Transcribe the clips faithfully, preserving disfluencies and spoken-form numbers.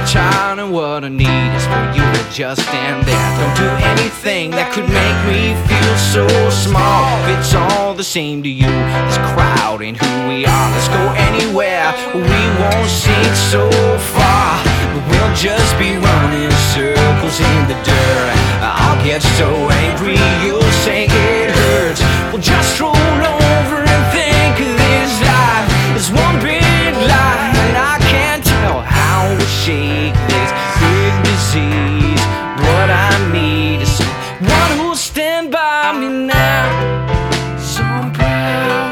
tired and what I need is for you to just stand there. Don't do anything that could make me feel so small. If it's all the same to you, this crowd ain't who we are. Let's go anywhere, we won't sink so far. We'll just be running circles in the dirt. I'll get so angry, you'll say it hurts. We'll just roll over and think this life is one big lie, and I can't tell how to shake this big disease. What I need is someone who'll stand by me now. So I'm proud.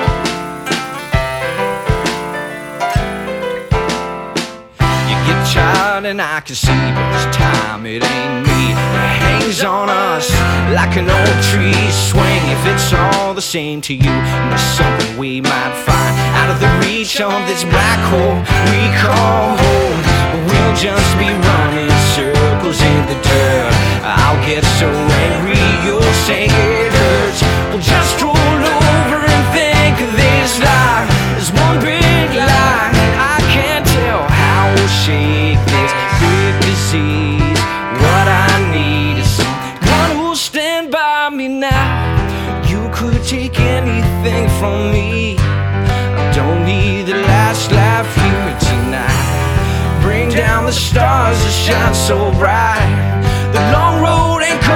You get tired and I can see, but this time it ain't me. It hangs on us like an old tree swing. If it's all the same to you, there's something we might find out of the reach of this black hole we call home. We'll just be running circles in the dirt. I'll get so angry, you'll say it hurts. We'll just roll over and think this life is one big lie, and I can't tell how we'll shake this big disease. What I need is someone who'll stand by me now. You could take anything from me, I don't need the last laugh here tonight. Bring down the stars that shine so bright. The long road ain't